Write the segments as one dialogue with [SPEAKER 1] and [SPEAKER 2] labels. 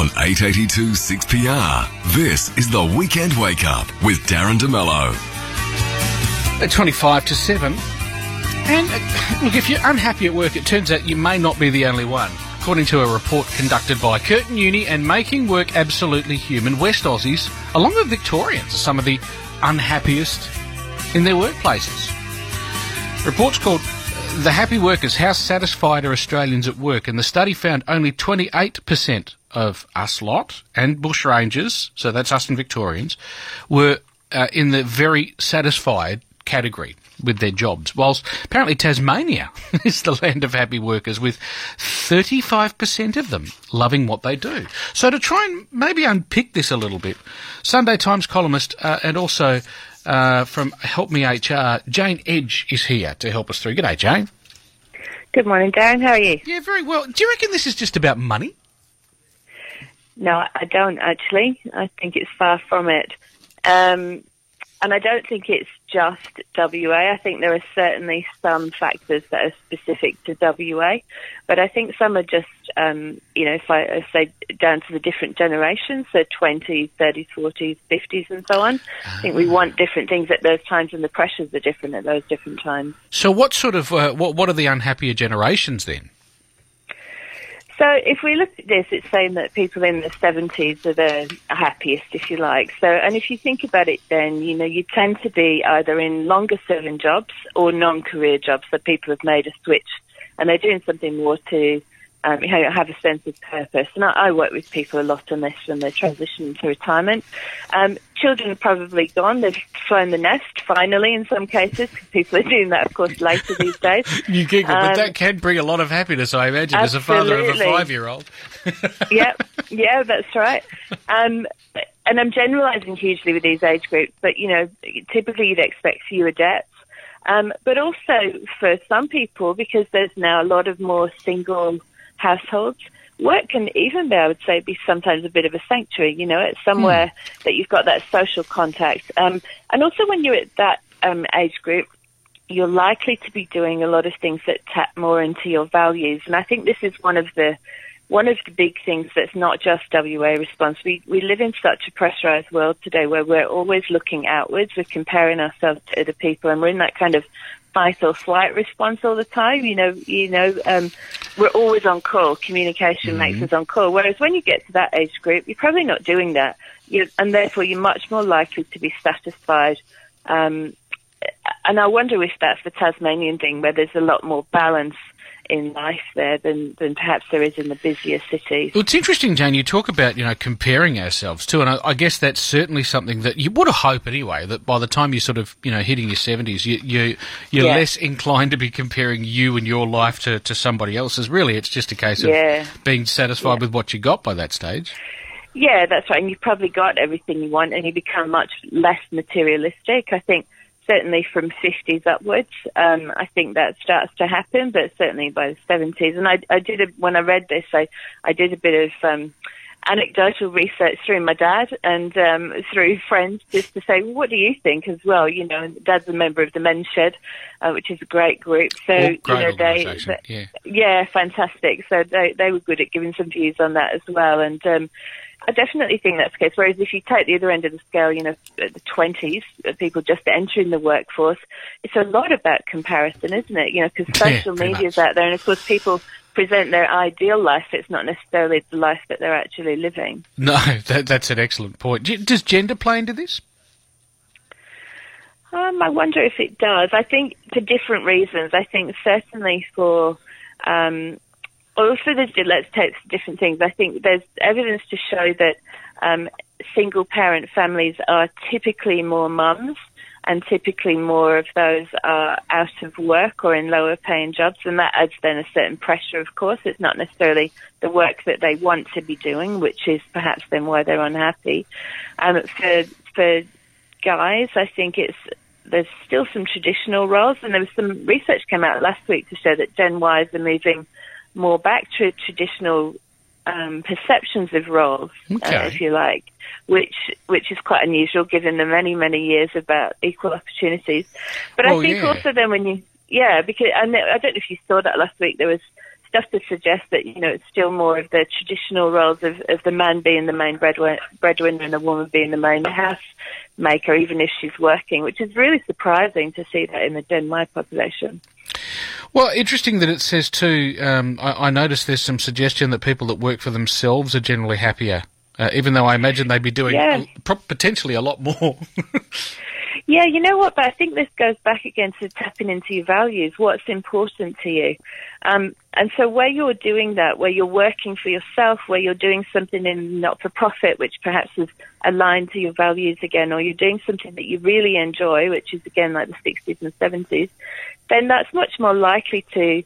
[SPEAKER 1] On 882 6PR, this is the Weekend Wake Up with Darren DeMello.
[SPEAKER 2] At 25 to 7. And look, if you're unhappy at work, it turns out you may not be the only one. According to a report conducted by Curtin Uni and Making Work Absolutely Human, West Aussies, along with Victorians, are some of the unhappiest in their workplaces. Report's called The Happy Workers, How Satisfied Are Australians at Work? And the study found only 28% of us lot and bushrangers, so that's us and Victorians, were in the very satisfied category with their jobs, whilst apparently Tasmania is the land of happy workers, with 35% of them loving what they do. So to try and maybe unpick this a little bit, Sunday Times columnist and also from Help Me HR, Jane Edge is here to help us through. G'day, Jane.
[SPEAKER 3] Good morning, Darren. How are you?
[SPEAKER 2] Yeah, very well. Do you reckon this is just about money?
[SPEAKER 3] No, I don't actually. I think it's far from it. And I don't think it's just WA. I think there are certainly some factors that are specific to WA, but I think some are just, if I say down to the different generations, so 20s, 30s, 40s, 50s and so on. I think we want different things at those times and the pressures are different at those different times.
[SPEAKER 2] So what sort of, what are the unhappier generations then?
[SPEAKER 3] So if we look at this, it's saying that people in the 70s are the happiest, if you like. So, and if you think about it then, you tend to be either in longer serving jobs or non-career jobs, so people have made a switch and they're doing something more to have a sense of purpose. And I work with people a lot on this when they're transitioning to retirement. Children are probably gone. They've flown the nest, finally, in some cases, because people are doing that, of course, later these days.
[SPEAKER 2] You giggle, but that can bring a lot of happiness, I imagine,
[SPEAKER 3] absolutely.
[SPEAKER 2] As a father of a 5-year-old.
[SPEAKER 3] Yeah, that's right. And I'm generalising hugely with these age groups, but, typically you'd expect fewer debts. But also for some people, because there's now a lot of more single households, work can even I would say, be sometimes a bit of a sanctuary, it's somewhere that you've got that social contact. And also when you're at that age group, you're likely to be doing a lot of things that tap more into your values. And I think this is one of the big things that's not just WA response. We live in such a pressurised world today where we're always looking outwards, we're comparing ourselves to other people, and we're in that kind of fight or flight response all the time. We're always on call. Communication makes us on call. Whereas when you get to that age group, you're probably not doing that. And therefore you're much more likely to be satisfied. And I wonder if that's the Tasmanian thing, where there's a lot more balance in life there than perhaps there is in the busier cities.
[SPEAKER 2] Well, it's interesting, Jane, you talk about, comparing ourselves too, and I guess that's certainly something that you would hope anyway, that by the time you're sort of, hitting your 70s, you're less inclined to be comparing you and your life to somebody else's. Really, it's just a case of being satisfied with what you got by that stage.
[SPEAKER 3] Yeah, that's right, and you've probably got everything you want and you become much less materialistic. I think certainly from 50s upwards, I think that starts to happen, but certainly by the 70s. And when I read this, I did a bit of anecdotal research through my dad and through friends just to say, well, what do you think as well? Dad's a member of the Men's Shed, which is a great group. So, yeah, fantastic. So they were good at giving some views on that as well. And I definitely think that's the case. Whereas if you take the other end of the scale, the 20s, people just entering the workforce, it's a lot about comparison, isn't it? Because social media's out there, and of course people present their ideal life. It's not necessarily the life that they're actually living.
[SPEAKER 2] No, that's an excellent point. Does gender play into this?
[SPEAKER 3] I wonder if it does. I think for different reasons. I think certainly for... let's take different things. I think there's evidence to show that single-parent families are typically more mums, and typically more of those are out of work or in lower-paying jobs, and that adds then a certain pressure, of course. It's not necessarily the work that they want to be doing, which is perhaps then why they're unhappy. For guys, I think there's still some traditional roles, and there was some research came out last week to show that Gen Ys are moving more back to traditional perceptions of roles, if you like, which is quite unusual given the many, many years about equal opportunities. But I think also then because I don't know if you saw that last week, there was stuff to suggest that, it's still more of the traditional roles of the man being the main breadwinner and the woman being the main housemaker, even if she's working, which is really surprising to see that in the Gen Y population.
[SPEAKER 2] Well, interesting that it says too, I noticed there's some suggestion that people that work for themselves are generally happier, even though I imagine they'd be doing potentially a lot more.
[SPEAKER 3] Yeah, you know what, but I think this goes back again to tapping into your values, what's important to you. And so where you're doing that, where you're working for yourself, where you're doing something in not-for-profit, which perhaps is aligned to your values again, or you're doing something that you really enjoy, which is, again, like the 60s and 70s, then that's much more likely to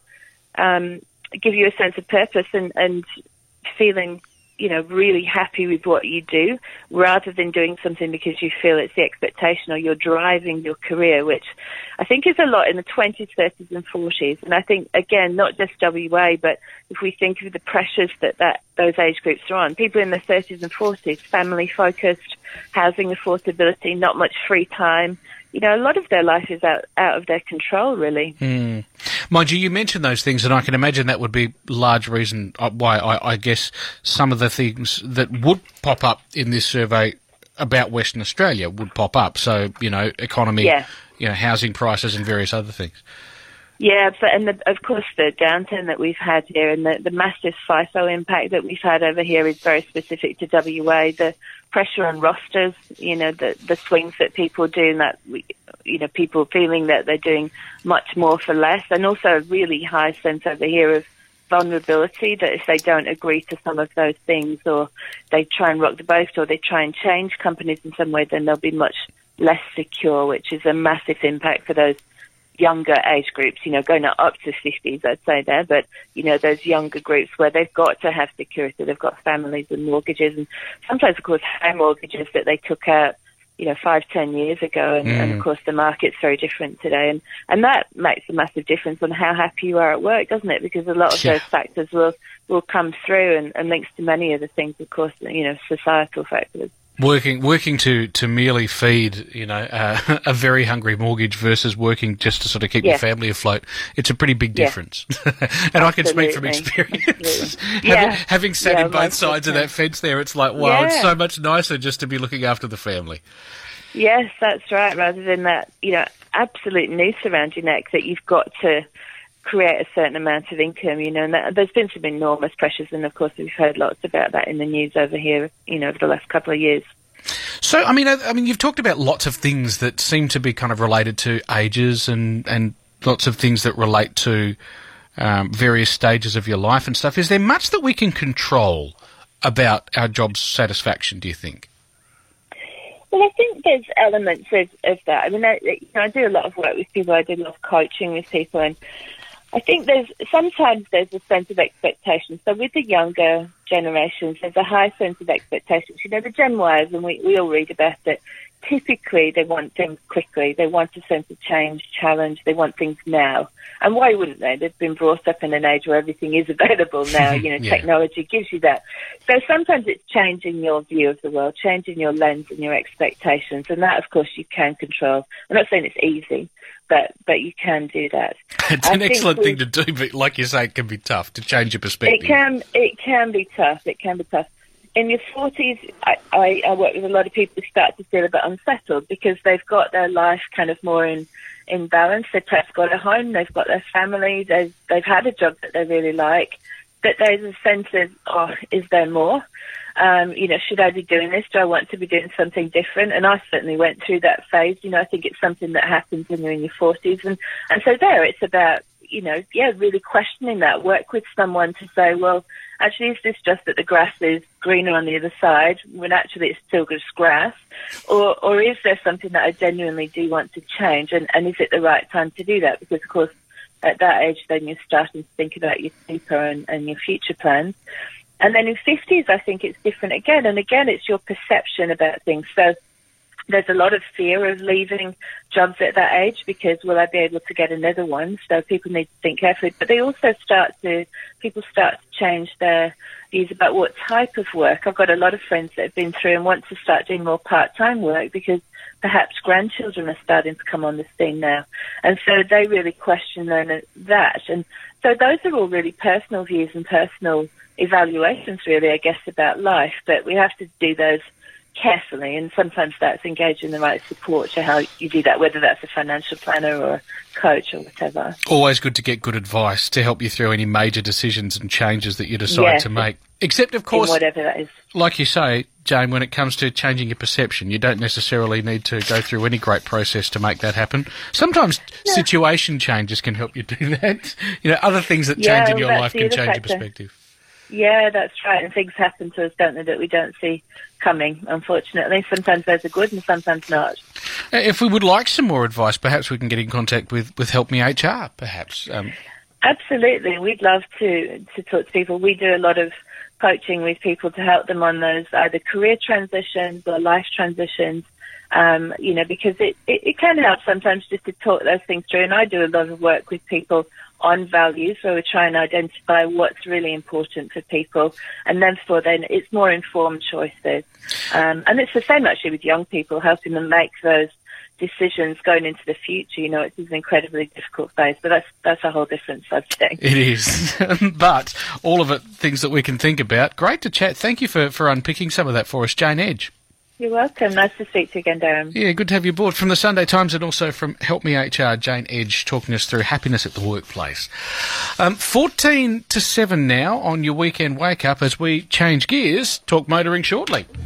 [SPEAKER 3] give you a sense of purpose and feeling really happy with what you do, rather than doing something because you feel it's the expectation or you're driving your career, which I think is a lot in the 20s, 30s and 40s. And I think, again, not just WA, but if we think of the pressures that those age groups are on, people in their 30s and 40s, family-focused, housing affordability, not much free time, a lot of their life is out of their control, really.
[SPEAKER 2] Mind you mentioned those things, and I can imagine that would be a large reason why I guess some of the things that would pop up in this survey about Western Australia would pop up. So, economy, housing prices and various other things.
[SPEAKER 3] Yeah, and of course the downturn that we've had here and the massive FIFO impact that we've had over here is very specific to WA. The pressure on rosters, the swings that people do, and that people feeling that they're doing much more for less, and also a really high sense over here of vulnerability, that if they don't agree to some of those things, or they try and rock the boat, or they try and change companies in some way, then they'll be much less secure, which is a massive impact for those younger age groups, going up to 50s, I'd say there, but, those younger groups where they've got to have security, they've got families and mortgages, and sometimes, of course, home mortgages that they took out, 5-10 years ago, and of course the market's very different today, and that makes a massive difference on how happy you are at work, doesn't it? Because a lot of those factors will come through, and links to many of the things, of course, societal factors.
[SPEAKER 2] Working to merely feed, a very hungry mortgage versus working just to sort of keep your family afloat, it's a pretty big difference. And I can speak from experience. Having sat in both sides of that fence there, it's like, wow, it's so much nicer just to be looking after the family.
[SPEAKER 3] Yes, that's right, rather than that, absolute noose around your neck that you've got to create a certain amount of income, and there's been some enormous pressures, and of course we've heard lots about that in the news over here, over the last couple of years.
[SPEAKER 2] So, I mean, you've talked about lots of things that seem to be kind of related to ages and lots of things that relate to various stages of your life and stuff. Is there much that we can control about our job satisfaction, do you think?
[SPEAKER 3] Well, I think there's elements of that. I mean, I do a lot of work with people. I do a lot of coaching with people, and I think sometimes there's a sense of expectation. So with the younger generations, there's a high sense of expectations. The Gen Ys, and we all read about it, typically they want things quickly. They want a sense of change, challenge. They want things now. And why wouldn't they? They've been brought up in an age where everything is available now. Technology gives you that. So sometimes it's changing your view of the world, changing your lens and your expectations. And that, of course, you can control. I'm not saying it's easy, but you can do that.
[SPEAKER 2] It's an excellent thing to do, but like you say, it can be tough to change your perspective.
[SPEAKER 3] It can be tough. It can be tough. In your 40s, I work with a lot of people who start to feel a bit unsettled because they've got their life kind of more in balance. They've perhaps got a home, they've got their family, they've had a job that they really like, but there's a sense of, is there more? Should I be doing this? Do I want to be doing something different? And I certainly went through that phase. I think it's something that happens when you're in your 40s. And so there, it's about, really questioning that. Work with someone to say, well, actually, is this just that the grass is greener on the other side when actually it's still just grass? Or is there something that I genuinely do want to change? And is it the right time to do that? Because, of course, at that age, then you're starting to think about your future and your future plans. And then in 50s, I think it's different again. And again, it's your perception about things. So there's a lot of fear of leaving jobs at that age because will I be able to get another one? So people need to think carefully. But they also people start to change their views about what type of work. I've got a lot of friends that have been through and want to start doing more part-time work because perhaps grandchildren are starting to come on the scene now. And so they really question that. And so those are all really personal views and personal evaluations, really, I guess, about life. But we have to do those carefully, and sometimes that's engaging the right support to how you do that, whether that's a financial planner or a coach or whatever.
[SPEAKER 2] Always good to get good advice to help you through any major decisions and changes that you decide to make. Except, of course,
[SPEAKER 3] whatever that is.
[SPEAKER 2] Like you say, Jane, when it comes to changing your perception, you don't necessarily need to go through any great process to make that happen. Sometimes situation changes can help you do that. You know, other things that change in your life can change your perspective.
[SPEAKER 3] Yeah, that's right. And things happen to us, don't they, that we don't see coming, unfortunately. Sometimes those are good and sometimes not.
[SPEAKER 2] If we would like some more advice, perhaps we can get in contact with Help Me HR, perhaps.
[SPEAKER 3] Absolutely. We'd love to talk to people. We do a lot of coaching with people to help them on those either career transitions or life transitions, because it can help sometimes just to talk those things through. And I do a lot of work with people on values where we try and identify what's really important for people, and then it's more informed choices. And it's the same actually with young people, helping them make those decisions going into the future. You know, it's an incredibly difficult phase, but that's a whole different subject.
[SPEAKER 2] It is. But all of it, things that we can think about. Great to chat. Thank you for unpicking some of that for us, Jane Edge.
[SPEAKER 3] You're welcome. Nice to speak to you again, Darren.
[SPEAKER 2] Yeah, good to have you aboard. From the Sunday Times and also from Help Me HR, Jane Edge talking us through happiness at the workplace. 14 to 7 now on your weekend wake-up as we change gears, talk motoring shortly.